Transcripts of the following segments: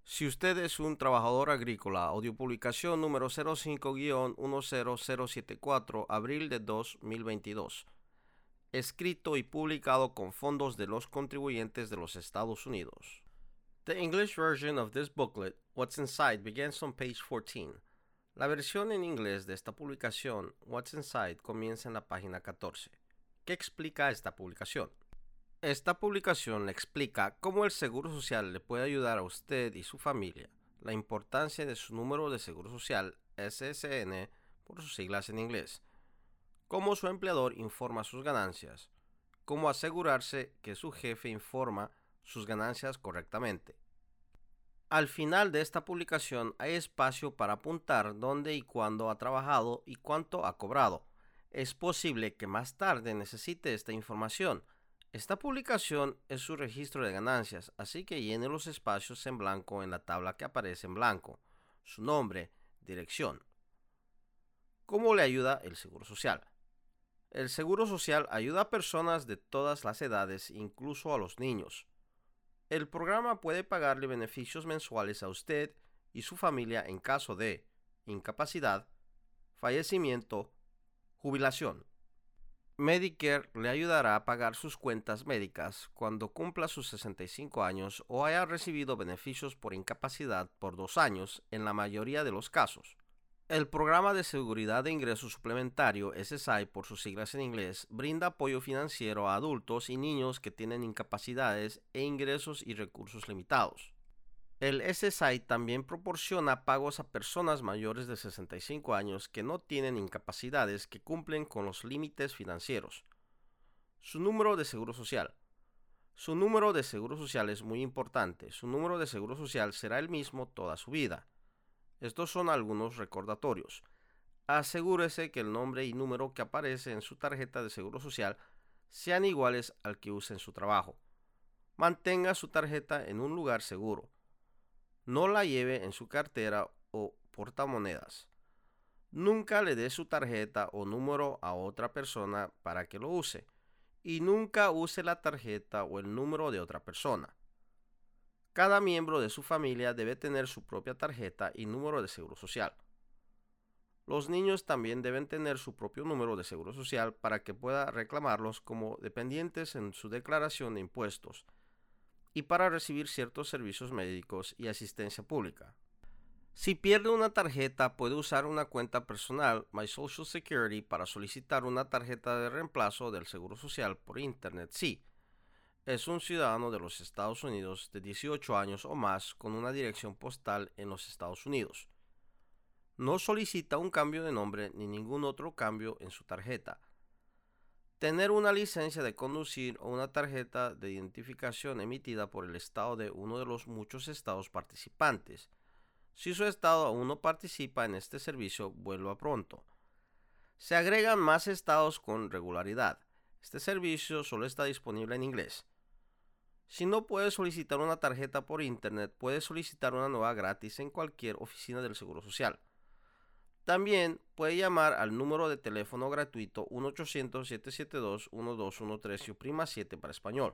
Si usted es un trabajador agrícola, audiopublicación número 05-10074, abril de 2022. Escrito y publicado con fondos de los contribuyentes de los Estados Unidos. The English version of this booklet, What's Inside, begins on page 14. La versión en inglés de esta publicación, What's Inside, comienza en la página 14. ¿Qué explica esta publicación? Esta publicación explica cómo el Seguro Social le puede ayudar a usted y su familia, la importancia de su número de Seguro Social, SSN, por sus siglas en inglés, cómo su empleador informa sus ganancias, cómo asegurarse que su jefe informa sus ganancias correctamente. Al final de esta publicación hay espacio para apuntar dónde y cuándo ha trabajado y cuánto ha cobrado. Es posible que más tarde necesite esta información. Esta publicación es su registro de ganancias, así que llene los espacios en blanco en la tabla que aparece en blanco, su nombre, dirección. ¿Cómo le ayuda el Seguro Social? El Seguro Social ayuda a personas de todas las edades, incluso a los niños. El programa puede pagarle beneficios mensuales a usted y su familia en caso de incapacidad, fallecimiento, jubilación. Medicare le ayudará a pagar sus cuentas médicas cuando cumpla sus 65 años o haya recibido beneficios por incapacidad por 2 años en la mayoría de los casos. El Programa de Seguridad de Ingreso Suplementario, SSI por sus siglas en inglés, brinda apoyo financiero a adultos y niños que tienen incapacidades e ingresos y recursos limitados. El SSI también proporciona pagos a personas mayores de 65 años que no tienen incapacidades que cumplen con los límites financieros. Su número de seguro social. Su número de seguro social es muy importante. Su número de seguro social será el mismo toda su vida. Estos son algunos recordatorios. Asegúrese que el nombre y número que aparece en su tarjeta de seguro social sean iguales al que usa en su trabajo. Mantenga su tarjeta en un lugar seguro. No la lleve en su cartera o portamonedas. Nunca le dé su tarjeta o número a otra persona para que lo use. Y nunca use la tarjeta o el número de otra persona. Cada miembro de su familia debe tener su propia tarjeta y número de seguro social. Los niños también deben tener su propio número de seguro social para que pueda reclamarlos como dependientes en su declaración de impuestos y para recibir ciertos servicios médicos y asistencia pública. Si pierde una tarjeta, puede usar una cuenta personal, My Social Security, para solicitar una tarjeta de reemplazo del Seguro Social por Internet si es un ciudadano de los Estados Unidos de 18 años o más con una dirección postal en los Estados Unidos. No solicita un cambio de nombre ni ningún otro cambio en su tarjeta. Tener una licencia de conducir o una tarjeta de identificación emitida por el estado de uno de los muchos estados participantes. Si su estado aún no participa en este servicio, vuelva pronto. Se agregan más estados con regularidad. Este servicio solo está disponible en inglés. Si no puede solicitar una tarjeta por internet, puede solicitar una nueva gratis en cualquier oficina del Seguro Social. También puede llamar al número de teléfono gratuito 1-800-772-1213 y oprima 7 para español.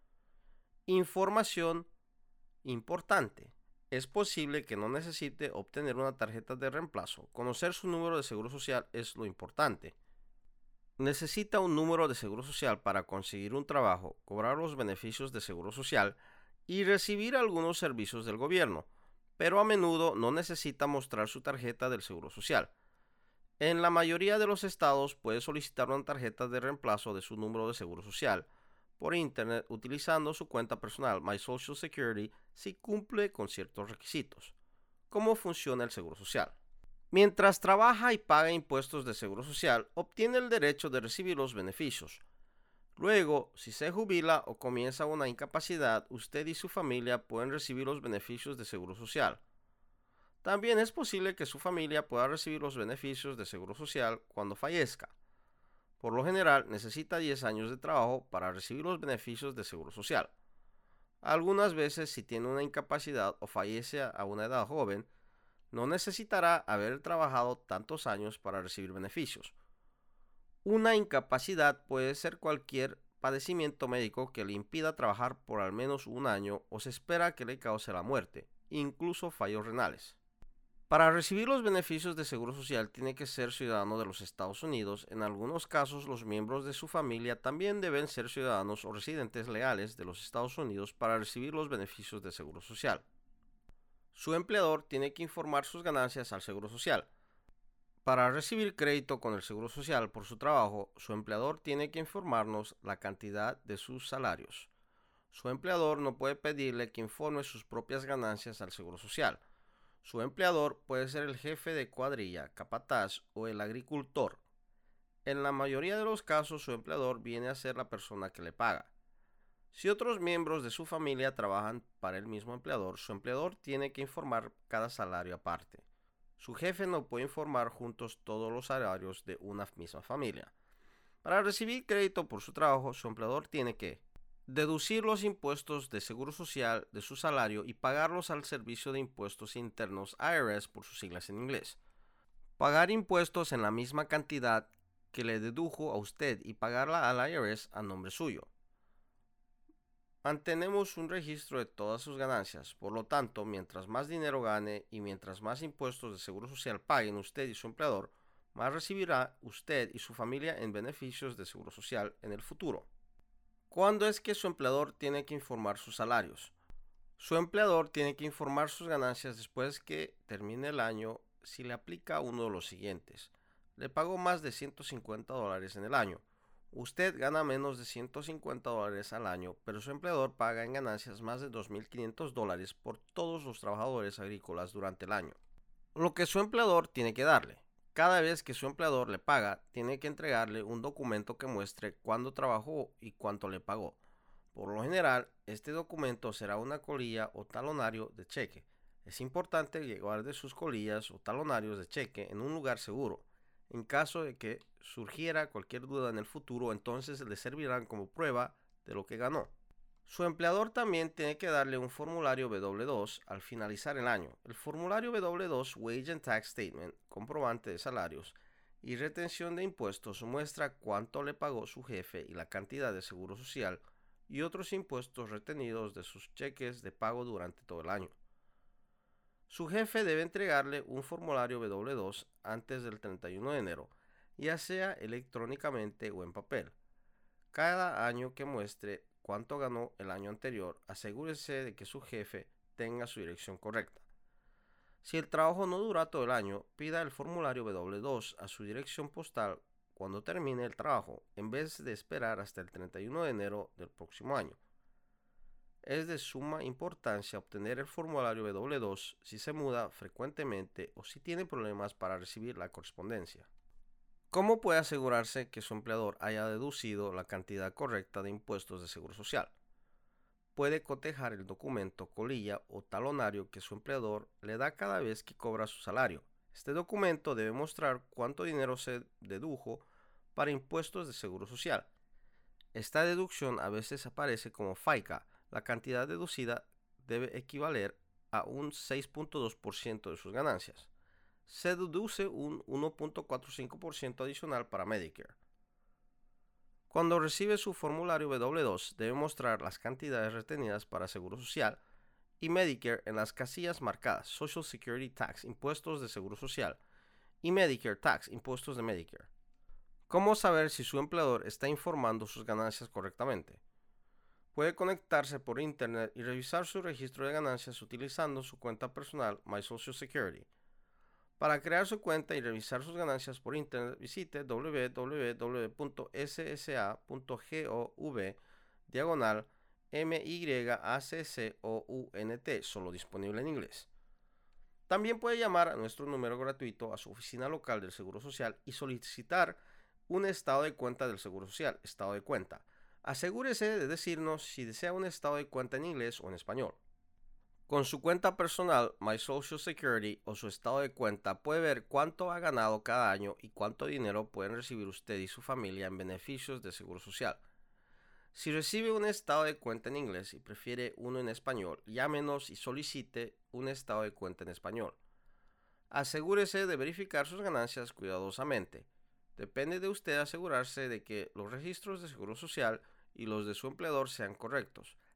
Información importante. Es posible que no necesite obtener una tarjeta de reemplazo. Conocer su número de seguro social es lo importante. Necesita un número de seguro social para conseguir un trabajo, cobrar los beneficios de seguro social y recibir algunos servicios del gobierno, pero a menudo no necesita mostrar su tarjeta del Seguro Social. En la mayoría de los estados puede solicitar una tarjeta de reemplazo de su número de Seguro Social por internet utilizando su cuenta personal My Social Security si cumple con ciertos requisitos. ¿Cómo funciona el Seguro Social? Mientras trabaja y paga impuestos de Seguro Social, obtiene el derecho de recibir los beneficios. Luego, si se jubila o comienza una incapacidad, usted y su familia pueden recibir los beneficios de Seguro Social. También es posible que su familia pueda recibir los beneficios de Seguro Social cuando fallezca. Por lo general, necesita 10 años de trabajo para recibir los beneficios de Seguro Social. Algunas veces, si tiene una incapacidad o fallece a una edad joven, no necesitará haber trabajado tantos años para recibir beneficios. Una incapacidad puede ser cualquier padecimiento médico que le impida trabajar por al menos un año o se espera que le cause la muerte, e incluso fallos renales. Para recibir los beneficios de Seguro Social tiene que ser ciudadano de los Estados Unidos. En algunos casos, los miembros de su familia también deben ser ciudadanos o residentes legales de los Estados Unidos para recibir los beneficios de Seguro Social. Su empleador tiene que informar sus ganancias al Seguro Social. Para recibir crédito con el Seguro Social por su trabajo, su empleador tiene que informarnos la cantidad de sus salarios. Su empleador no puede pedirle que informe sus propias ganancias al Seguro Social. Su empleador puede ser el jefe de cuadrilla, capataz o el agricultor. En la mayoría de los casos, su empleador viene a ser la persona que le paga. Si otros miembros de su familia trabajan para el mismo empleador, su empleador tiene que informar cada salario aparte. Su jefe no puede informar juntos todos los salarios de una misma familia. Para recibir crédito por su trabajo, su empleador tiene que deducir los impuestos de Seguro Social de su salario y pagarlos al Servicio de Impuestos Internos IRS por sus siglas en inglés. Pagar impuestos en la misma cantidad que le dedujo a usted y pagarla al IRS a nombre suyo. Mantenemos un registro de todas sus ganancias, por lo tanto, mientras más dinero gane y mientras más impuestos de Seguro Social paguen usted y su empleador, más recibirá usted y su familia en beneficios de Seguro Social en el futuro. ¿Cuándo es que su empleador tiene que informar sus salarios? Su empleador tiene que informar sus ganancias después que termine el año si le aplica uno de los siguientes. Le pagó más de $150 en el año. Usted gana menos de $150 al año, pero su empleador paga en ganancias más de $2,500 por todos los trabajadores agrícolas durante el año. Lo que su empleador tiene que darle. Cada vez que su empleador le paga, tiene que entregarle un documento que muestre cuándo trabajó y cuánto le pagó. Por lo general, este documento será una colilla o talonario de cheque. Es importante que guarde sus colillas o talonarios de cheque en un lugar seguro. En caso de que surgiera cualquier duda en el futuro, entonces le servirán como prueba de lo que ganó. Su empleador también tiene que darle un formulario W2 al finalizar el año. El formulario W2, Wage and Tax Statement, comprobante de salarios y retención de impuestos, muestra cuánto le pagó su jefe y la cantidad de seguro social y otros impuestos retenidos de sus cheques de pago durante todo el año. Su jefe debe entregarle un formulario W2 antes del 31 de enero, ya sea electrónicamente o en papel. Cada año que muestre cuánto ganó el año anterior, asegúrese de que su jefe tenga su dirección correcta. Si el trabajo no dura todo el año, pida el formulario W2 a su dirección postal cuando termine el trabajo, en vez de esperar hasta el 31 de enero del próximo año. Es de suma importancia obtener el formulario W2 si se muda frecuentemente o si tiene problemas para recibir la correspondencia. ¿Cómo puede asegurarse que su empleador haya deducido la cantidad correcta de impuestos de Seguro Social? Puede cotejar el documento, colilla o talonario que su empleador le da cada vez que cobra su salario. Este documento debe mostrar cuánto dinero se dedujo para impuestos de Seguro Social. Esta deducción a veces aparece como FICA. La cantidad deducida debe equivaler a un 6.2% de sus ganancias. Se deduce un 1.45% adicional para Medicare. Cuando recibe su formulario W2, debe mostrar las cantidades retenidas para Seguro Social y Medicare en las casillas marcadas Social Security Tax, impuestos de Seguro Social, y Medicare Tax, impuestos de Medicare. ¿Cómo saber si su empleador está informando sus ganancias correctamente? Puede conectarse por internet y revisar su registro de ganancias utilizando su cuenta personal My Social Security. Para crear su cuenta y revisar sus ganancias por internet, visite www.ssa.gov/MYACCOUNT, solo disponible en inglés. También puede llamar a nuestro número gratuito a su oficina local del Seguro Social y solicitar un estado de cuenta del Seguro Social, estado de cuenta. Asegúrese de decirnos si desea un estado de cuenta en inglés o en español. Con su cuenta personal, My Social Security, o su estado de cuenta, puede ver cuánto ha ganado cada año y cuánto dinero pueden recibir usted y su familia en beneficios de Seguro Social. Si recibe un estado de cuenta en inglés y prefiere uno en español, llámenos y solicite un estado de cuenta en español. Asegúrese de verificar sus ganancias cuidadosamente. Depende de usted asegurarse de que los registros de Seguro Social y los de su empleador sean correctos.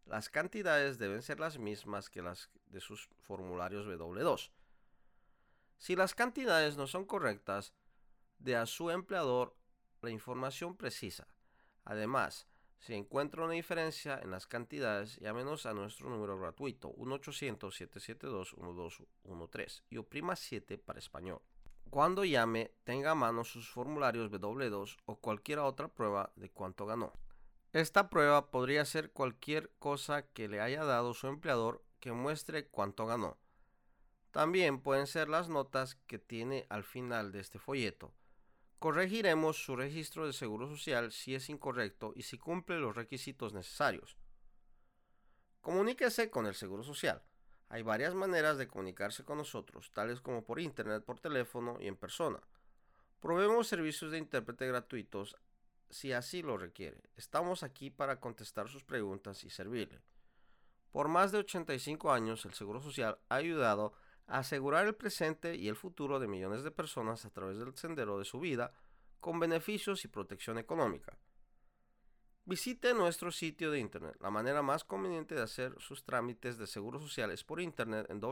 Las cantidades deben ser las mismas que las de sus formularios W2. Si las cantidades no son correctas, dé a su empleador la información precisa. Además, si encuentra una diferencia en las cantidades, llámenos a nuestro número gratuito 1-800-772-1213 y oprima 7 para español. Cuando llame, tenga a mano sus formularios W2 o cualquier otra prueba de cuánto ganó. Esta prueba podría ser cualquier cosa que le haya dado su empleador que muestre cuánto ganó. También pueden ser las notas que tiene al final de este folleto. Corregiremos su registro de seguro social si es incorrecto y si cumple los requisitos necesarios. Comuníquese con el Seguro Social. Hay varias maneras de comunicarse con nosotros, tales como por internet, por teléfono y en persona. Proveemos servicios de intérprete gratuitos si así lo requiere. Estamos aquí para contestar sus preguntas y servirle. Por más de 85 años, el Seguro Social ha ayudado a asegurar el presente y el futuro de millones de personas a través del sendero de su vida, con beneficios y protección económica. Visite nuestro sitio de internet. La manera más conveniente de hacer sus trámites de seguro social es por internet en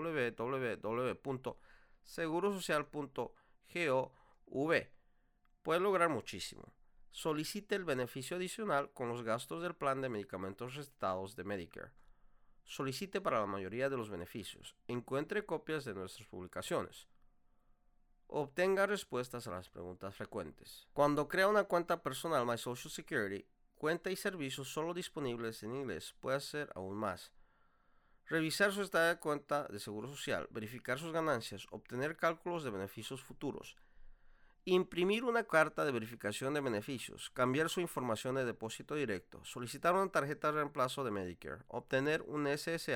www.segurosocial.gov. Puede lograr muchísimo. Solicite el beneficio adicional con los gastos del plan de medicamentos recetados de Medicare. Solicite para la mayoría de los beneficios. Encuentre copias de nuestras publicaciones. Obtenga respuestas a las preguntas frecuentes. Cuando crea una cuenta personal My Social Security, cuenta y servicios solo disponibles en inglés, puede hacer aún más. Revisar su estado de cuenta de seguro social, verificar sus ganancias, obtener cálculos de beneficios futuros, imprimir una carta de verificación de beneficios, cambiar su información de depósito directo, solicitar una tarjeta de reemplazo de Medicare, obtener un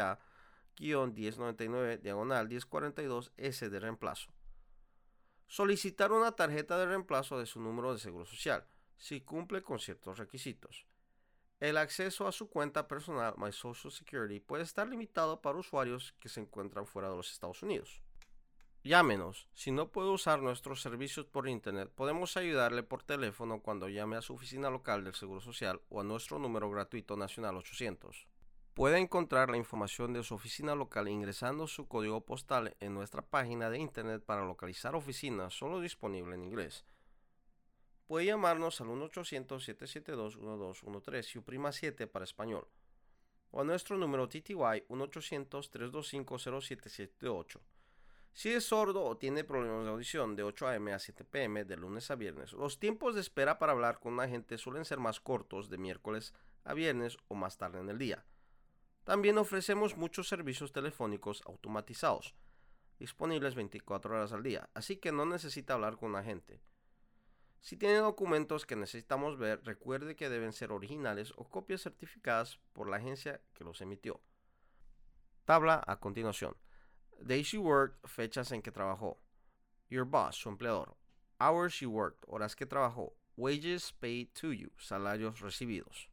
SSA-1099-1042S de reemplazo, solicitar una tarjeta de reemplazo de su número de seguro social, si cumple con ciertos requisitos. El acceso a su cuenta personal My Social Security puede estar limitado para usuarios que se encuentran fuera de los Estados Unidos. Llámenos. Si no puede usar nuestros servicios por internet, podemos ayudarle por teléfono cuando llame a su oficina local del Seguro Social o a nuestro número gratuito nacional 800. Puede encontrar la información de su oficina local ingresando su código postal en nuestra página de internet para localizar oficinas solo disponible en inglés. Puede llamarnos al 1-800-772-1213 y oprima 7 para español, o a nuestro número TTY 1-800-325-0778. Si es sordo o tiene problemas de audición, de 8 a.m. a 7 p.m. de lunes a viernes, los tiempos de espera para hablar con un agente suelen ser más cortos de miércoles a viernes o más tarde en el día. También ofrecemos muchos servicios telefónicos automatizados, disponibles 24 horas al día, así que no necesita hablar con un agente. Si tiene documentos que necesitamos ver, recuerde que deben ser originales o copias certificadas por la agencia que los emitió. Tabla a continuación. Days you worked, fechas en que trabajó. Your boss, su empleador. Hours you worked, horas que trabajó. Wages paid to you, salarios recibidos.